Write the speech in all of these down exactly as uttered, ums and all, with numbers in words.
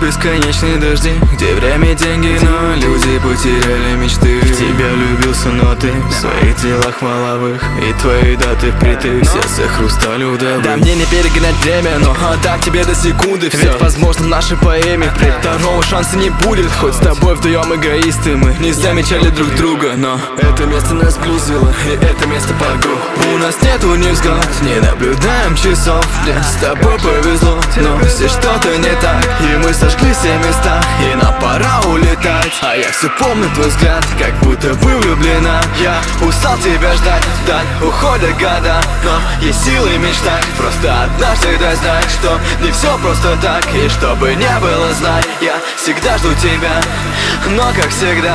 бесконечные дожди, где время деньги, но люди потеряли мечты. В тебя влюбился, но ты в своих делах маловых, и твои даты впритык, сердце хрусталю вдовы. Да мне не перегонять время, но отдать тебе до секунды все. Ведь возможно в нашей поэме впредь второго шанса не будет. Хоть с тобой вдвоем эгоисты, мы не замечали друг друга, но это место нас сблизило, и это место подруг. У нас нету ни взгляд, не наблюдаем часов. Мне с тобой повезло, но все что-то не так, и мы сожгли все места, и нам пора улетать. А я все помню твой взгляд, как будто бы влюблена. Я устал тебя ждать, вдаль уходят года, но есть силы мечтать. Просто однажды дай знать, что не все просто так, и чтобы не было, знай, я всегда жду тебя, но как всегда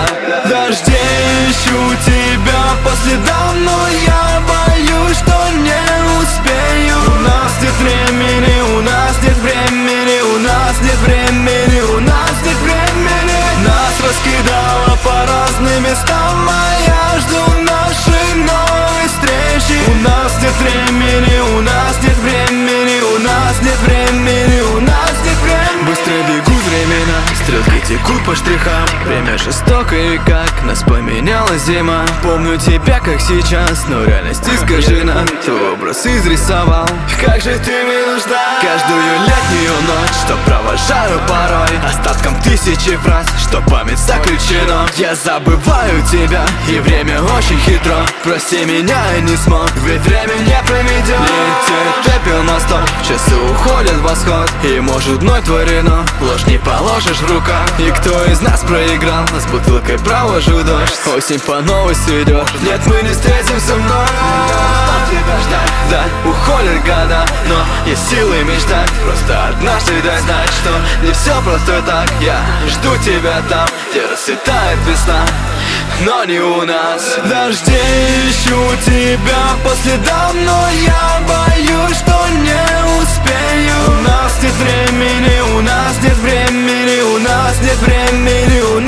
дождей ищу тебя по следам, но я боюсь, что не успею. У нас нет времени, у нас нет времени, у нас нет времени, у нас нет времени. Нас раскидало по разным местам, а я жду нашей новой встречи. У нас нет времени, у нас нет времени, у нас нет времени, у нас нет времени. Быстро бегут времена, стрелки текут по штрихам. Время жестоко, и как нас поменяла зима. Помню тебя как сейчас, но реальность искажена. Твой образ изрисовал, как же ты мне нужна. Каждую летнюю ночь, что провожаю порой остатком тысячи фраз, что память заключена. Я забываю тебя, и время очень хитро. Прости меня, я не смог, ведь время не проведет. Летит пепел мостов, часы уходят в восход, и может вновь творено, ложь не положишь в руках. И кто из нас проиграл, с бутылкой провожу дождь. Осень по новой сведет, нет, мы не встретимся вновь. Тебя ждать, да, уходят года, но есть силы мечтать. Просто однажды дай знать, что не все просто так. Я жду тебя там, где расцветает весна, но не у нас. Дождей ищу тебя по следам, но я боюсь, что не успею. У нас нет времени, у нас нет времени, у нас нет времени, у